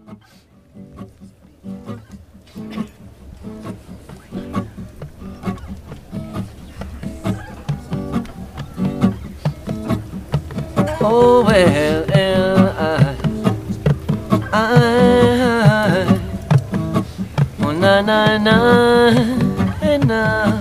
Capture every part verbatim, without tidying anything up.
Oh well, I, I, oh na na na, and na.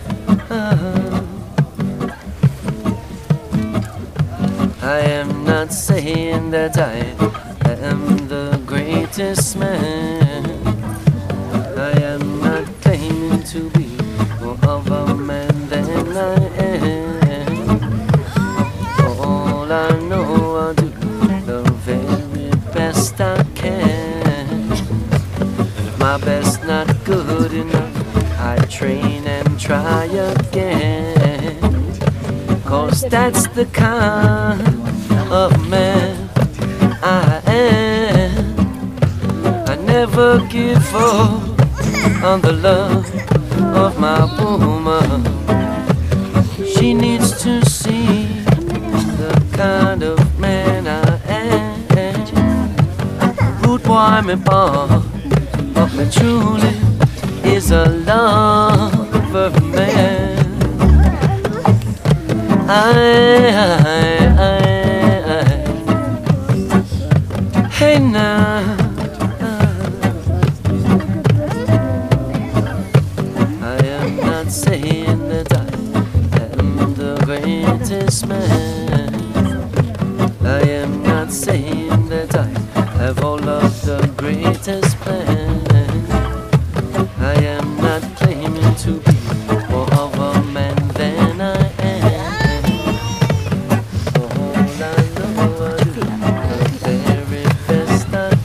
I am not saying that I am the greatest man. I am not claiming to be more of a man than I am. All I know, I'll do the very best I can. If my best not good enough, I train and try again. Cause that's the kind of man I am. I never give up on the love of my woman. She needs to see the kind of man I am. Rude boy me born, but me truly is a lover man. I, I, I, I, hey now. I am not saying that I am the greatest man. I am not saying that I have all of the greatest plan. I am not claiming to be more of a man than I am. All I know I do the very best I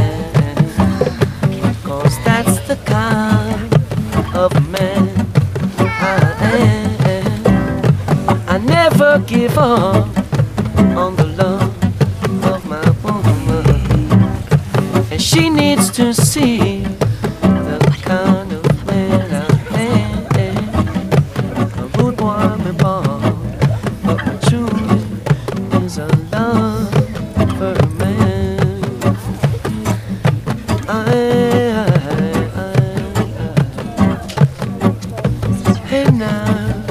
can. Cause that's the kind of man I am. I never give up on the love of my woman, and she needs to see the kind of man I am. A rude boy me born, but my truly is a lover man. I, I, I, hey now.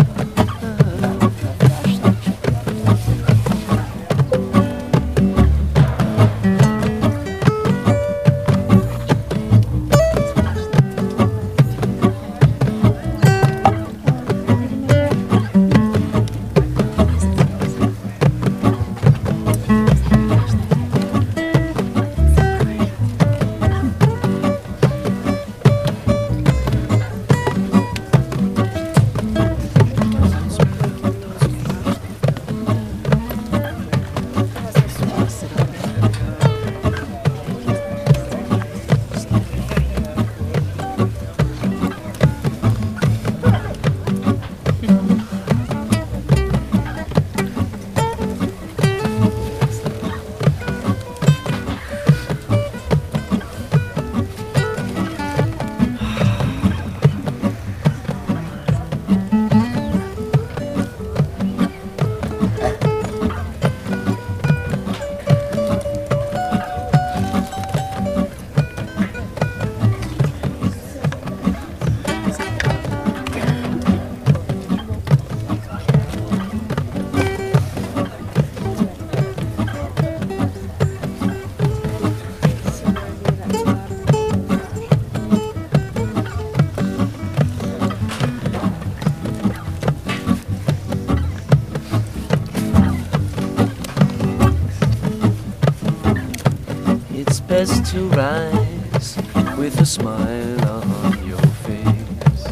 Best to rise with a smile on your face,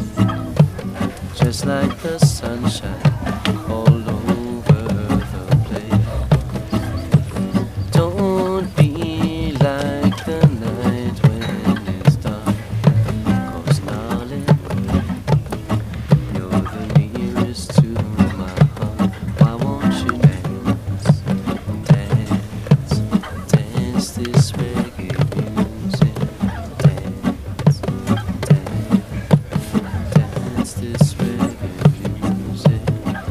just like the sunshine all over the place. Don't be like the night when it's dark, cause darling, you're the nearest to my heart. Why won't you dance, dance, dance this way? Dance this reggae music.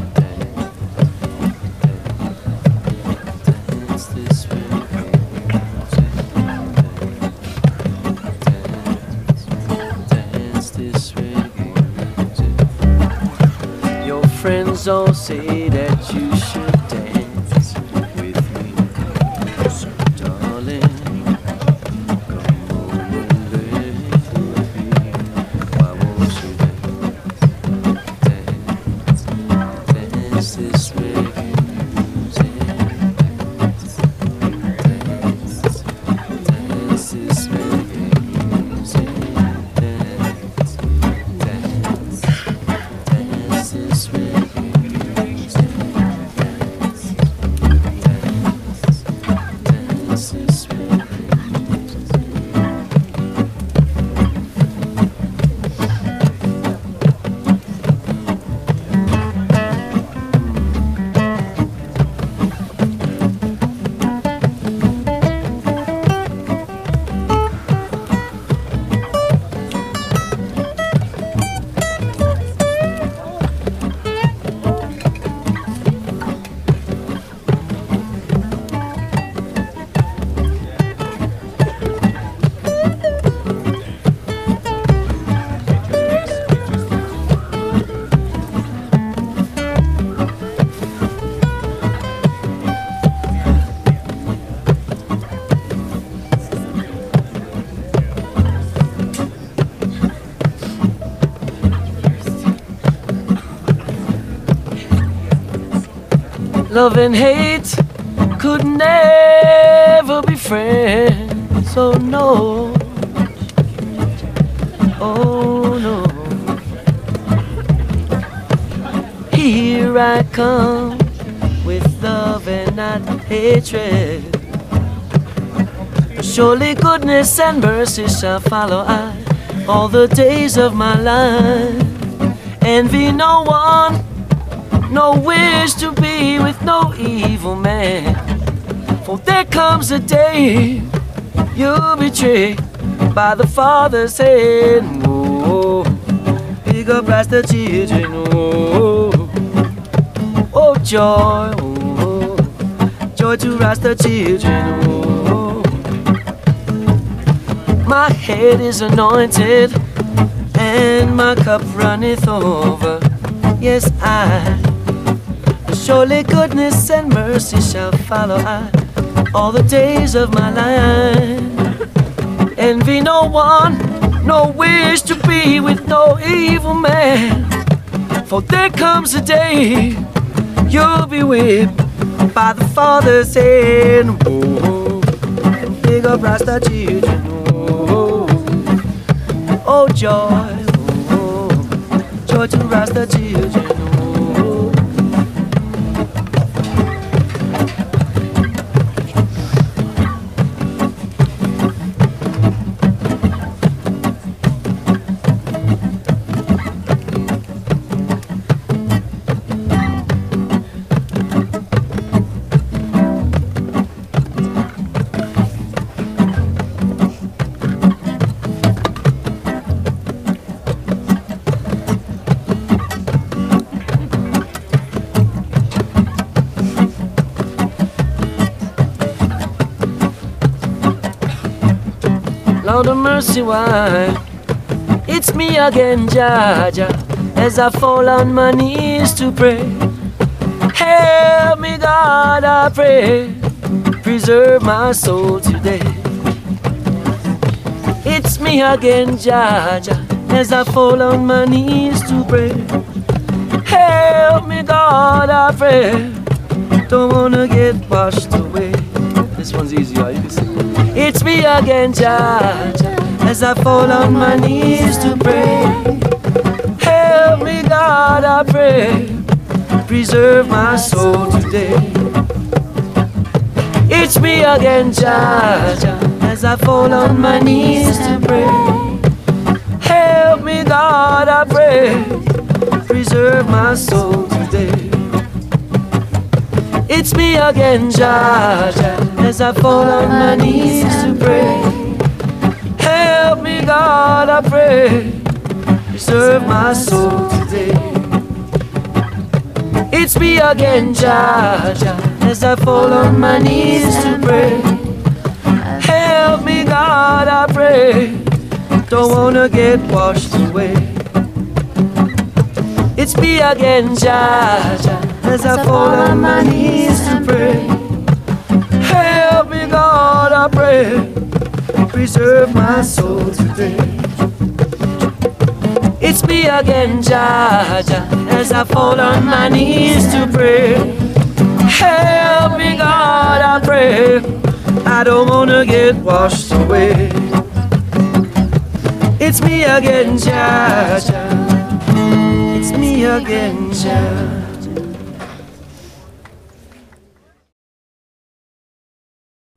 friends all say that you should dance with me. So darling, come on and live with me. Why won't you dance, dance, dance this reggae music? Dance, dance this reggae music. Dance, dance, dance this reggae music. Dance, dance, dance this reggae music. Love and hate could never be friends, oh no, oh no. Here I come with love and not hatred. Surely goodness and mercy shall follow I all the days of my life. Envy no one, no wish to be with no evil man. For there comes a day you'll be betrayed by the Father's hand. Oh, big up Rasta children. Oh, oh joy, oh, joy to Rasta children. Oh, my head is anointed and my cup runneth over. Yes, I. Surely goodness and mercy shall follow I all the days of my life. Envy no one, no wish to be with no evil man. For there comes a day you'll be whipped by the Father's hand. Oh, and big up Rasta children. Oh, oh joy, oh, joy to Rasta children. Lord of mercy, why? It's me again, Jaja, as I fall on my knees to pray. Help me, God, I pray. Preserve my soul today. It's me again, Jaja, as I fall on my knees to pray. Help me, God, I pray. Don't wanna get washed away. This one's easier, you can sing. It's me again, Jaja, as I fall on my knees to pray. Help me, God, I pray. Preserve my soul today. It's me again, Jaja, as I fall on my knees to pray. Help me, God, I pray. Preserve my soul today. It's me again, Jaja, as I fall on my knees to pray. Help me, God, I pray. Preserve my soul today. It's me again, Jaja, as I fall on my knees to pray. Help me, God, I pray. Don't wanna get washed away. It's me again, Jah, Jah, as I fall on my knees to pray. Help me, God, I pray, preserve my soul today. It's me again, Jah, Jah, as I fall on my knees to pray. Help me, God, I pray, I don't wanna get washed away. It's me again, Jah, Jah, it's me again, Jah.